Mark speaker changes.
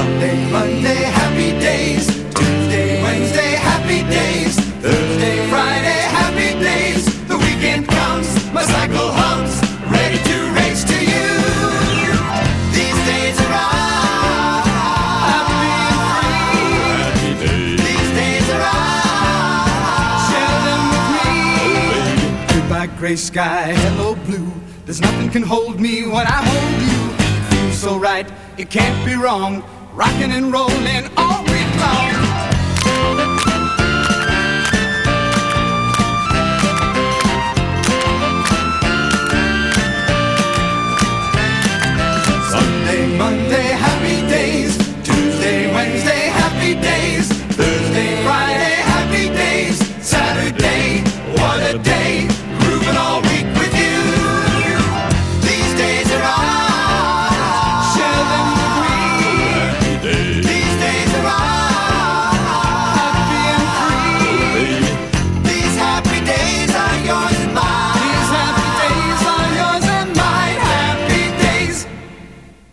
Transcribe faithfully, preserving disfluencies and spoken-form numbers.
Speaker 1: Monday, Monday, happy days. Tuesday, Wednesday, happy days. Thursday, Friday, happy days. The weekend comes, my cycle hums, ready to race to you. These days are ours. I'm being free. These days are ours. Share them with me. Goodbye, gray sky, hello, blue. There's nothing can hold me when I hold you. It feels so right, it can't be wrong. Rocking and rolling all week long.